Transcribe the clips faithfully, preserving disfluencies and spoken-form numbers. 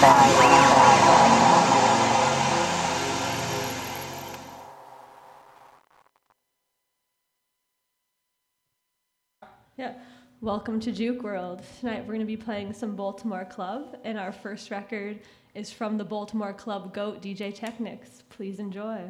Yeah, welcome to Juke World. Tonight we're going to be playing some Baltimore Club, and our first record is from the Baltimore Club GOAT D J Technics. Please enjoy.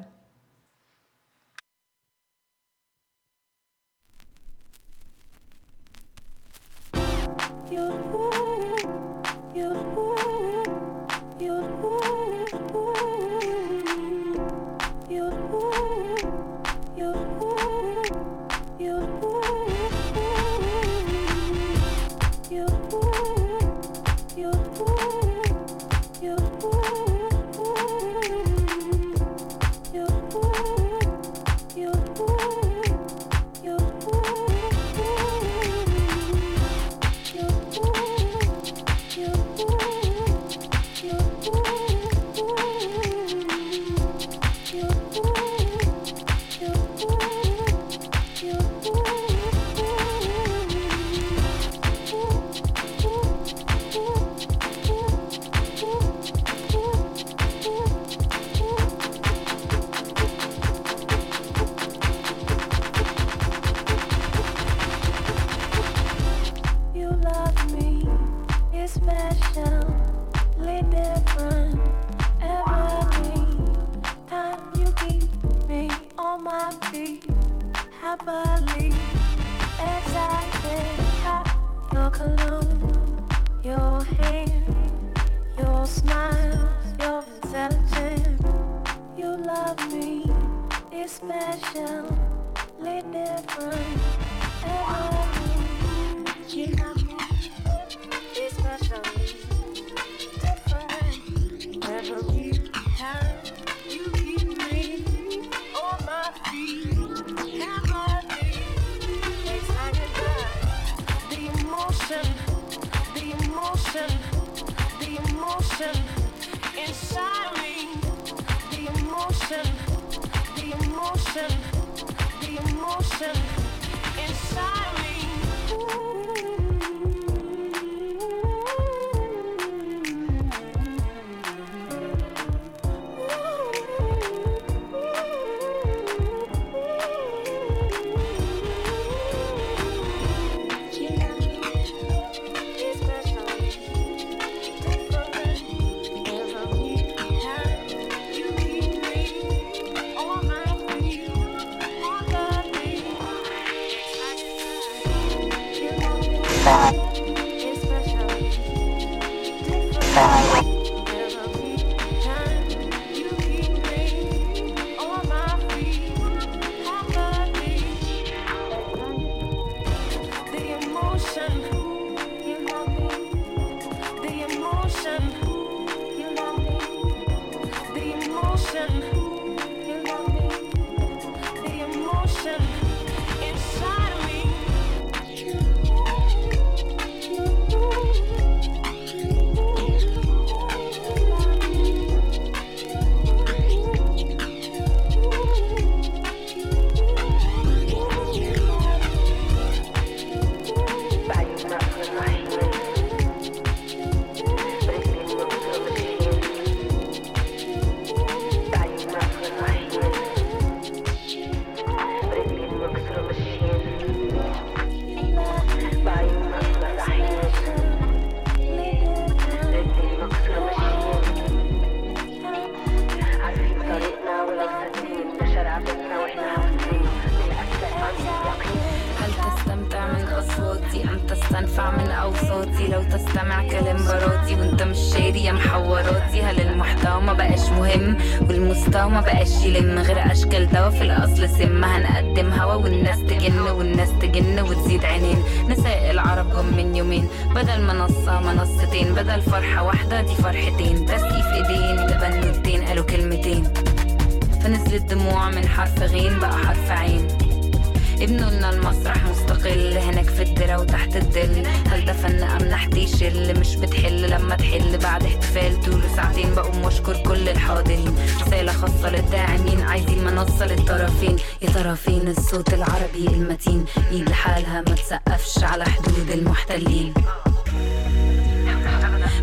الصوت العربي المتين ايد لحالها ما تسقفش على حدود المحتلين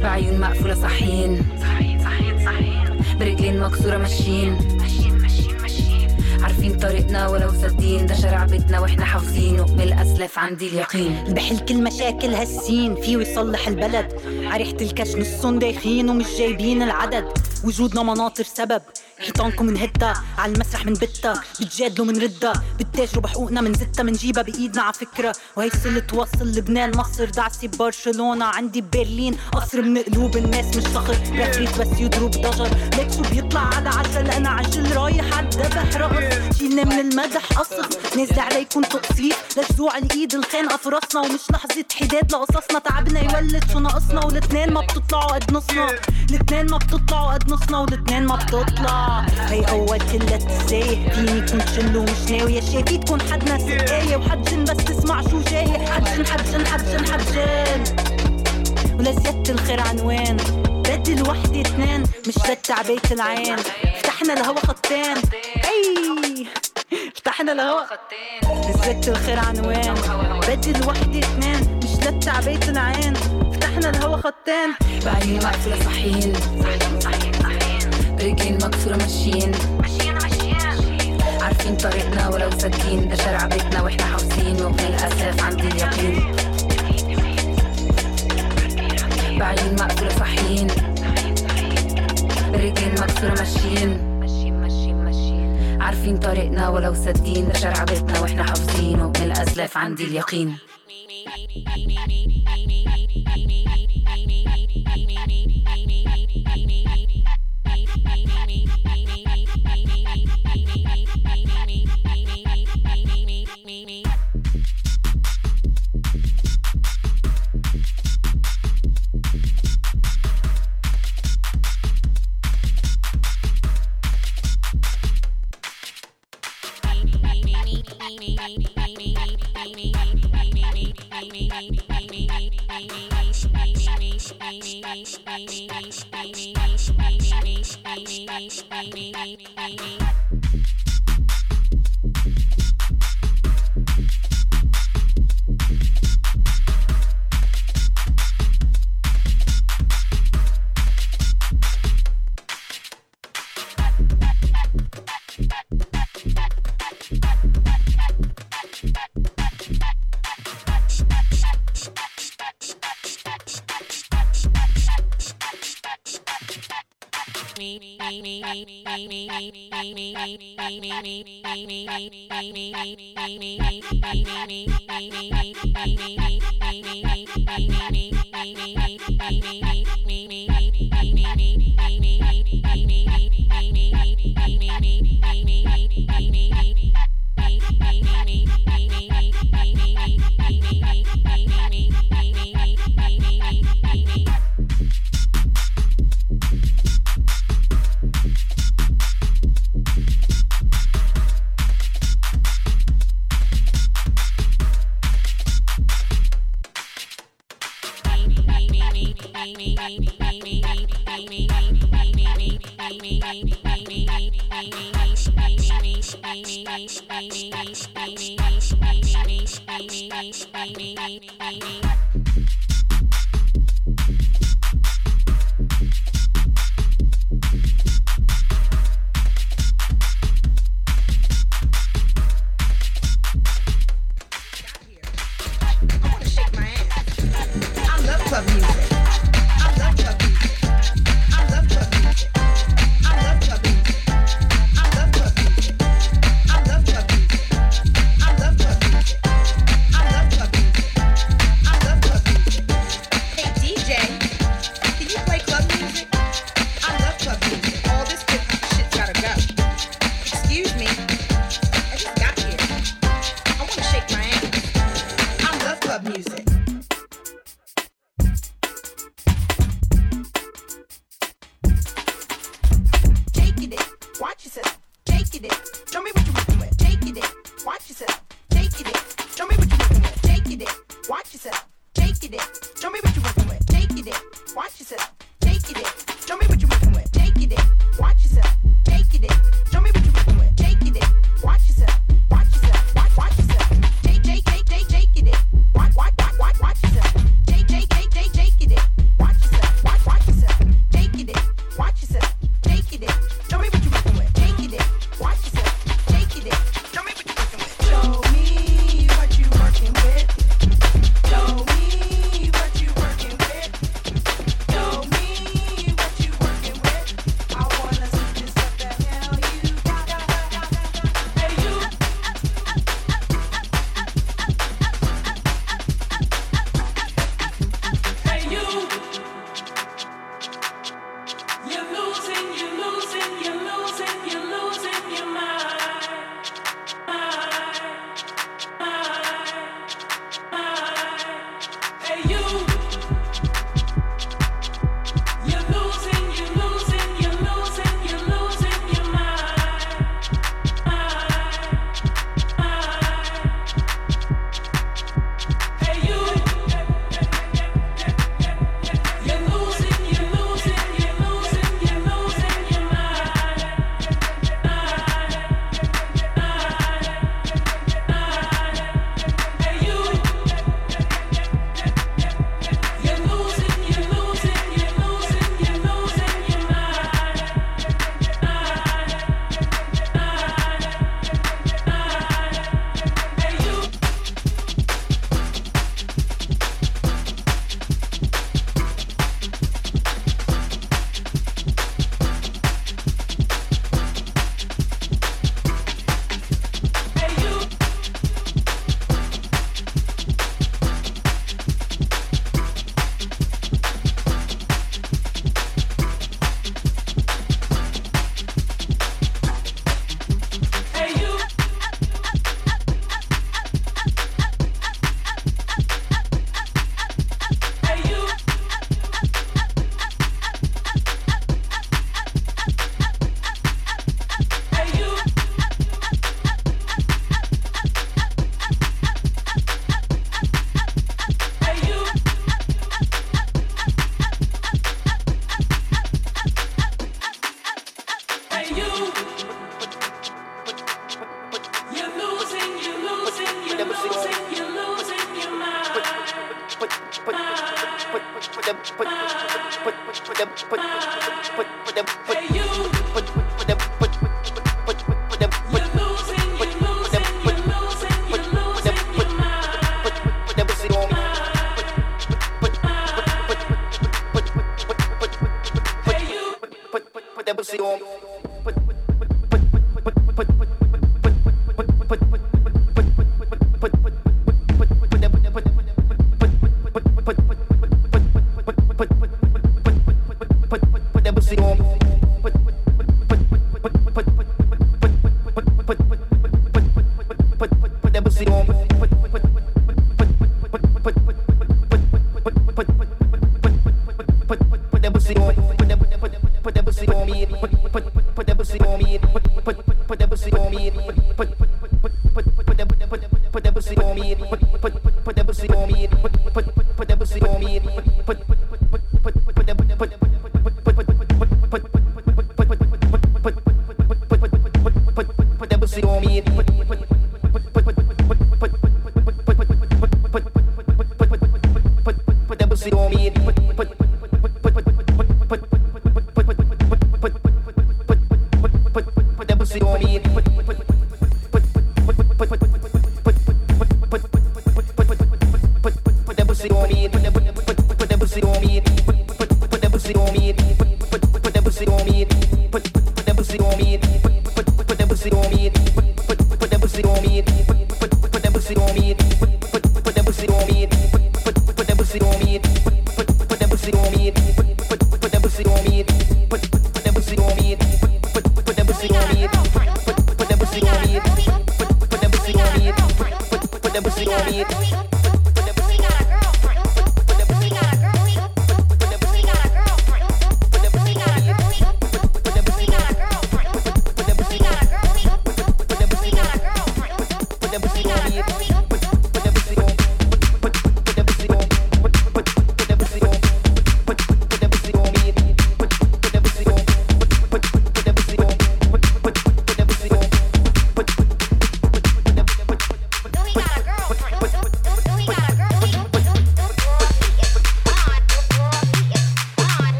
بعيون مقفولة صاحيين برجلين مكسورة ماشيين عارفين طريقنا ولو سدين ده شارع بيتنا واحنا حافظينه من الأسلاف عندي اليقين. اللي بحل كل مشاكل هالسين فيه يصلح البلد عريحة الكش نصهم دايخين ومش جايبين العدد وجودنا مناطر سبب حيطانكم منهدة على المسرح من بتة بتجادلوا من ردة بتتاجروا بحقوقنا من زتة منجيبها بإيدنا على فكرة وهي صلة توصل لبنان مصر دعسي برشلونة عندي ببرلين قصر من قلوب الناس مش صخر بيعتريت بس يضرب ضجر ليك شو بيطلع على عجل أنا عجل رايح عالدبح رقص شيلنا من المدح قصف نازل عليكم تقصيف لجزوع الإيد الخانقة في راسنا ومش لحظة حداد لقصصنا تعبنا يولد شو ناقصنا والاتنين ما بتطلعوا قد نصنا الاتنين ما بتطلعوا قد نصنا والاتنين ما بتطلع هي أول كلة تسايه فيني كنت شلو مش ناوية شايفيتكن حدنا سقاية وحجن بس تسمع شو جاية حجن حجن حجن حجن ولا زيادة الخير عنوان بدل وحدة اثنين مش للتعبية العين فتحنا الهوا خطين اي فتحنا الهوا زيادة الخير عنوان بدل وحدة اثنين مش للتعبية العين فتحنا الهوا خطين بعيون مقفولة صاحيين رجلين مكسورة ماشيين عارفين طريقنا ولو سدين ده شارع بيتنا واحنا حافظينه من الأسلاف عندي اليقين. بعيون مقفولة صاحيين رجلين مكسورة ماشيين عارفين طريقنا ولو سدين ده شارع بيتنا واحنا حافظينه من الأسلاف عندي اليقين.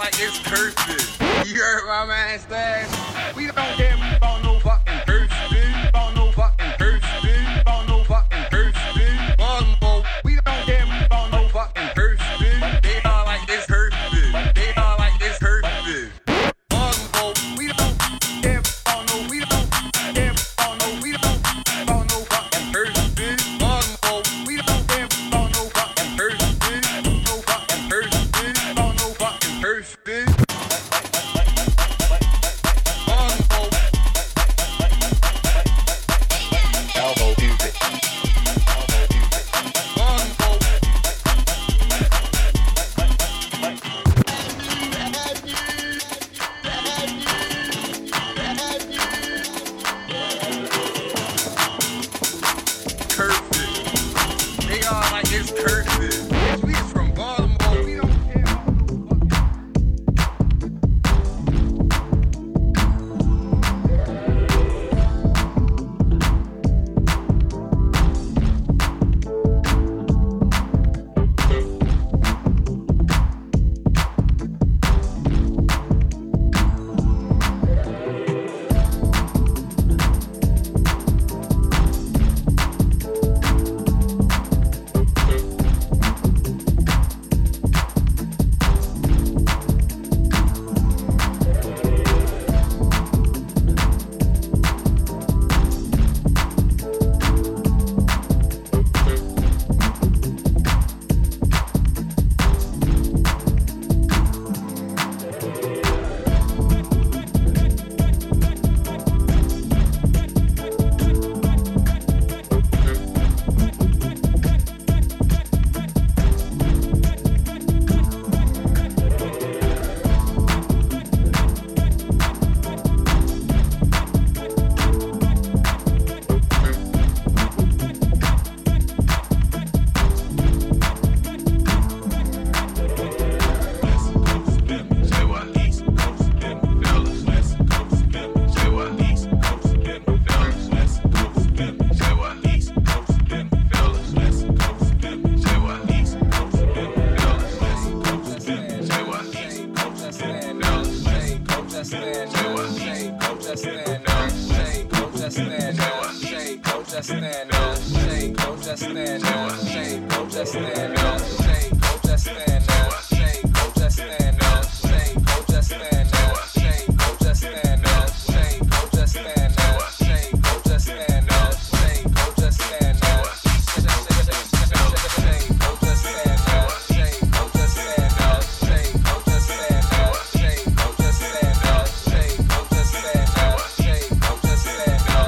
like it's curses. You heard my man Stash? We don't care about no fucking curses. About no fucking curses. About no fucking curses. Baltimore, we don't care about no fucking curses. They are like it's curses. They are like it's curses. Baltimore, we don't care about no. We don't care about no. We don't about no fucking curses. Baltimore, we don't care about no fucking curses. No fucking curses. About no fucking curses.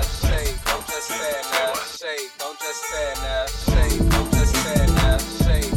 Don't just stand there, shake, don't just stand there, shake.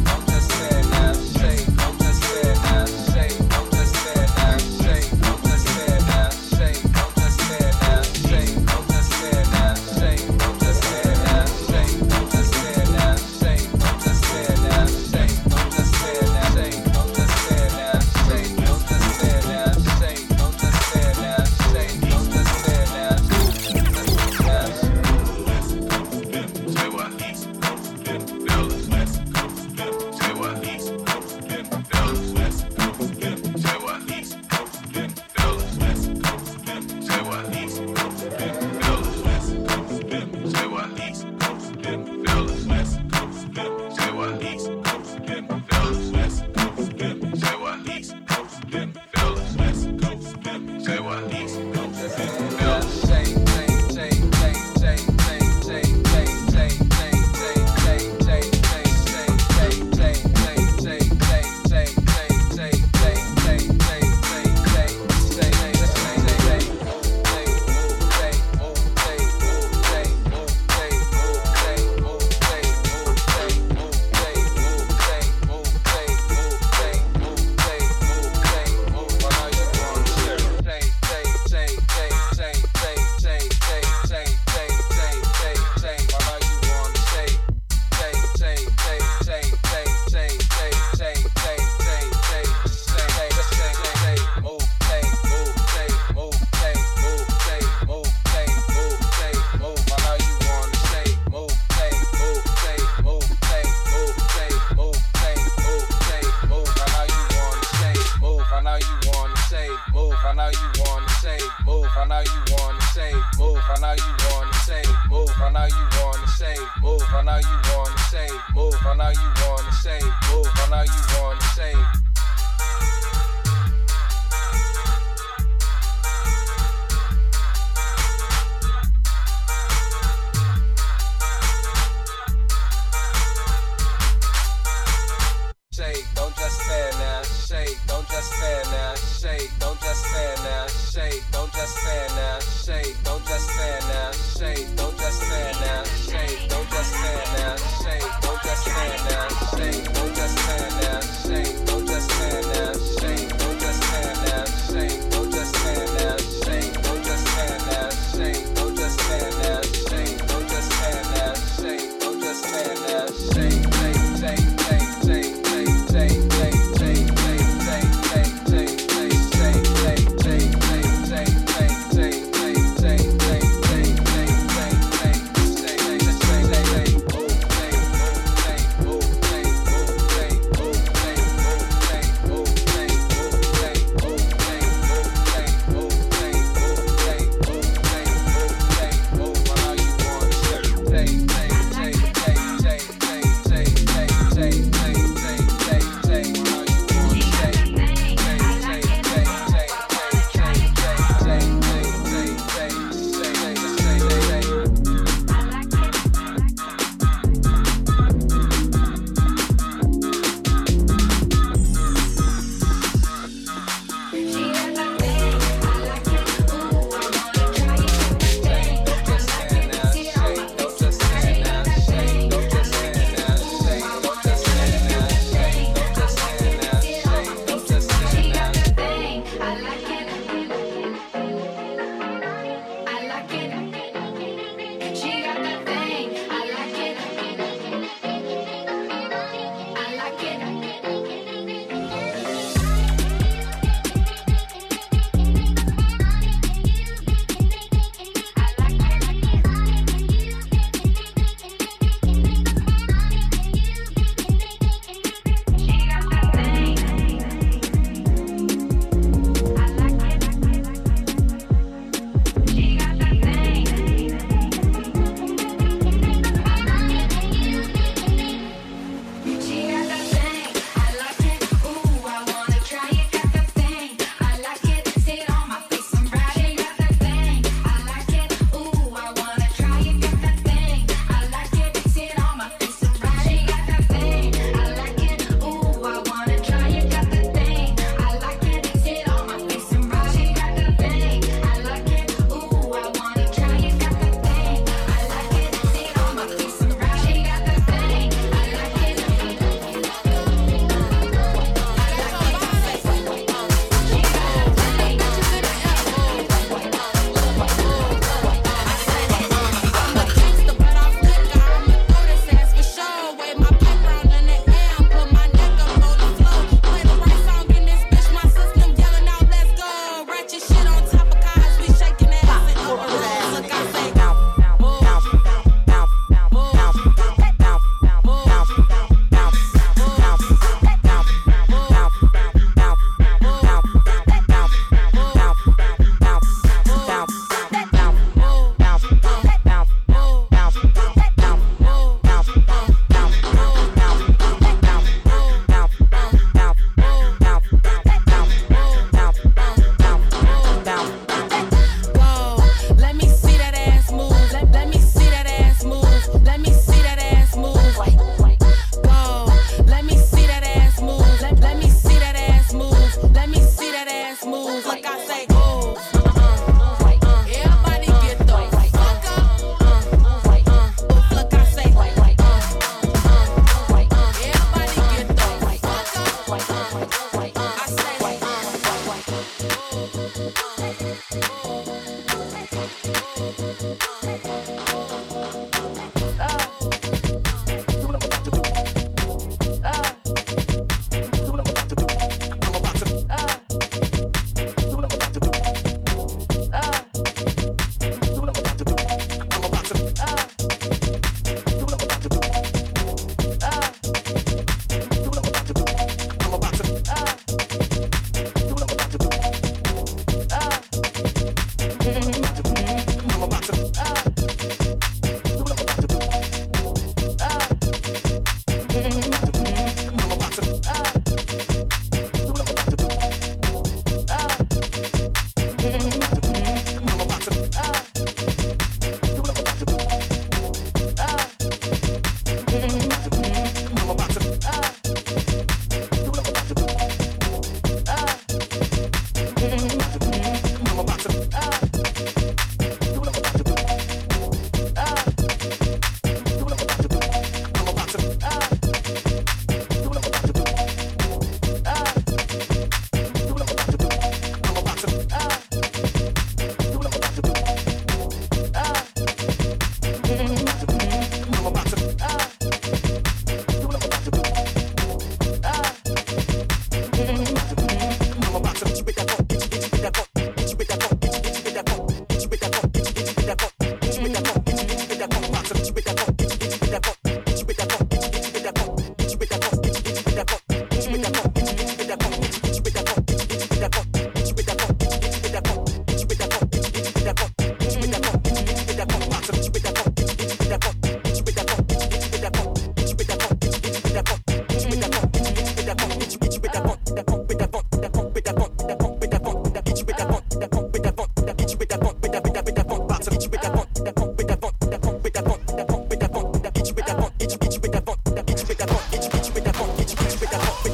know you wanna say, move, I know you wanna say, move, I know you wanna say, move, I know you wanna say, move, I know you wanna say, move, I know you wanna say. Shake, don't just stand there. Shake, don't just stand there. Shake, don't just stand there. Shake, don't just stand there. Shake, don't just stand there. Shake, don't just stand there. Shake, don't just stand there. Shake, don't just stand there. Shake, don't just stand there. Shake, don't just stand there. Shake, don't just stand there. Shake, don't just stand there. Shake, don't just stand there. Shake, don't just stand there. Shake, don't just stand there. Shake, don't just stand there. Shake, shake, shake, shake, shake. Take, take, take, take, take, take, take, take, take, take, take, take, take, take.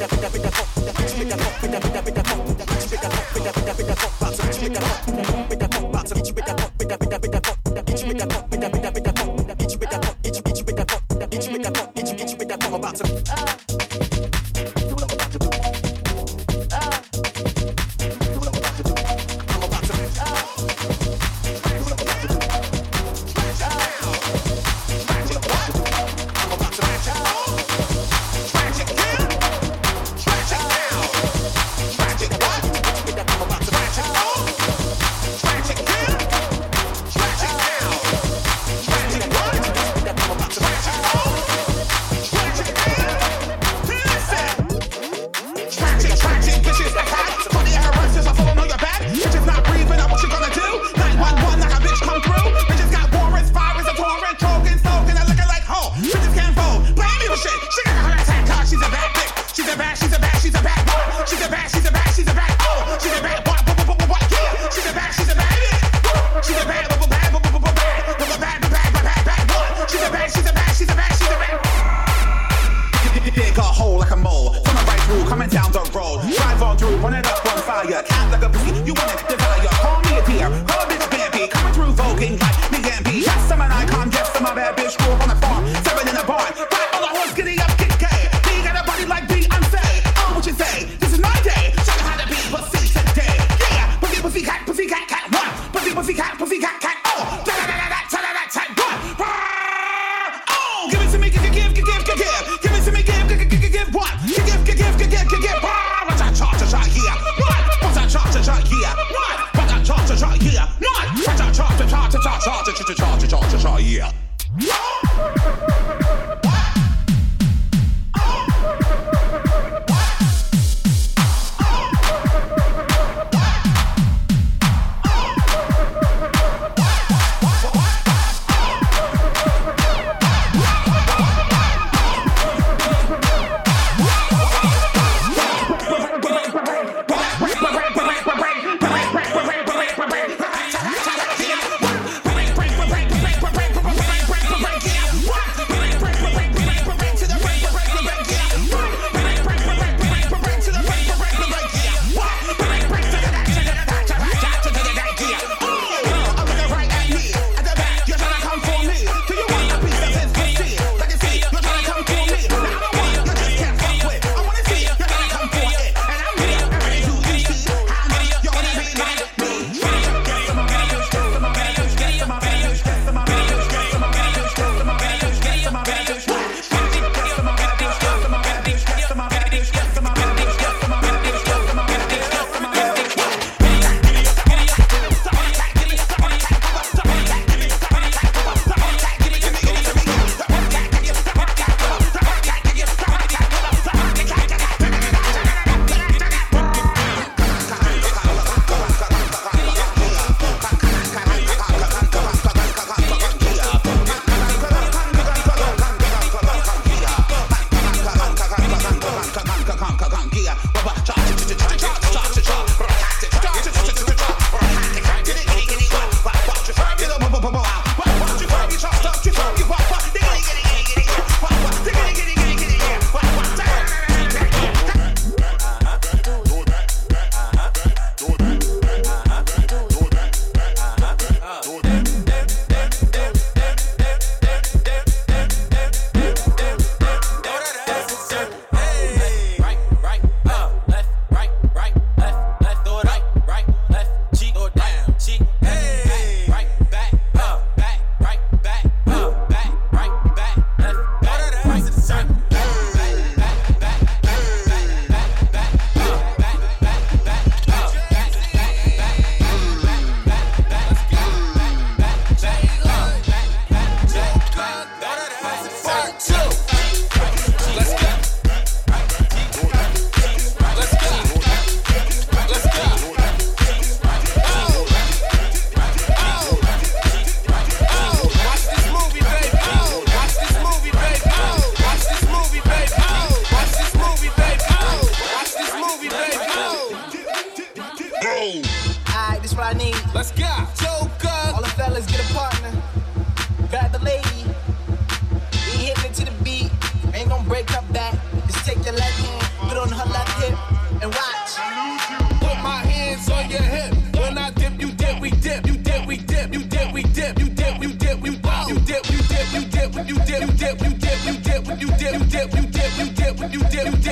Cha cha cha, yeah. What? What's that cha cha cha?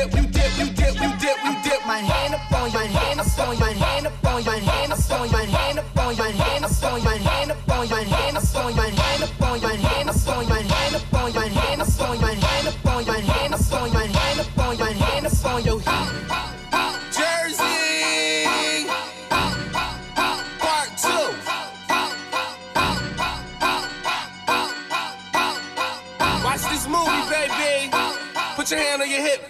dip, you dip, you dip, you dip, you dip. My hand up on your hand up on your hand up on your hand up on your hand up on your hand up on your hand up on your hand up on your hand up on your hand up on your hand up on your hand up on your hand up on your hand up on your hand up on your hand up on your hip. Jersey Part two. Watch this movie, baby. Put your hand on your hip.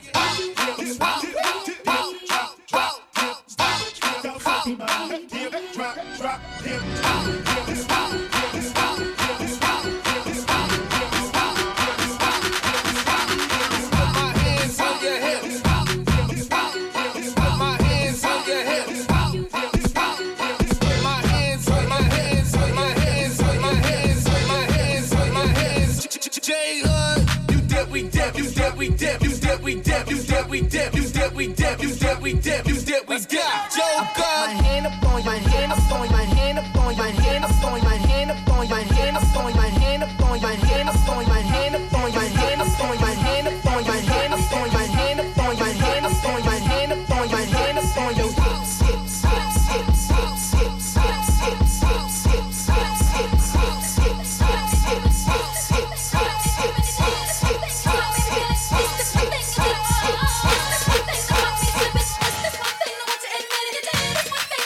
We dip, you dip, we dip, you dip, we dip, you dip, we dip, you dip, we dip, you dip, we dip, you dip, we dip. Joker. My hand up on my hand up on my hand up on my hand up on my hand up on my hand up on my hand up on my hand up on my hand up on my hand up on my hand up on my hand up on my hand up on my hand up on my hand up on my hand up on your hips, hips, hips, hips, hips, hips, hips, hips, hips, hips, hips, hips, hips, hips, hips, hips, hips, hips, hips. This one thing I want to admit it, this one thing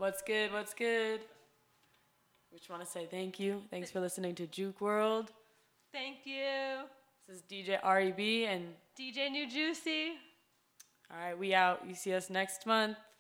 What's good? What's good? We just want to say thank you. Thanks for listening to Juke World. Thank you. This is D J R E B and D J New Juicy. all right, we out. You see us next month.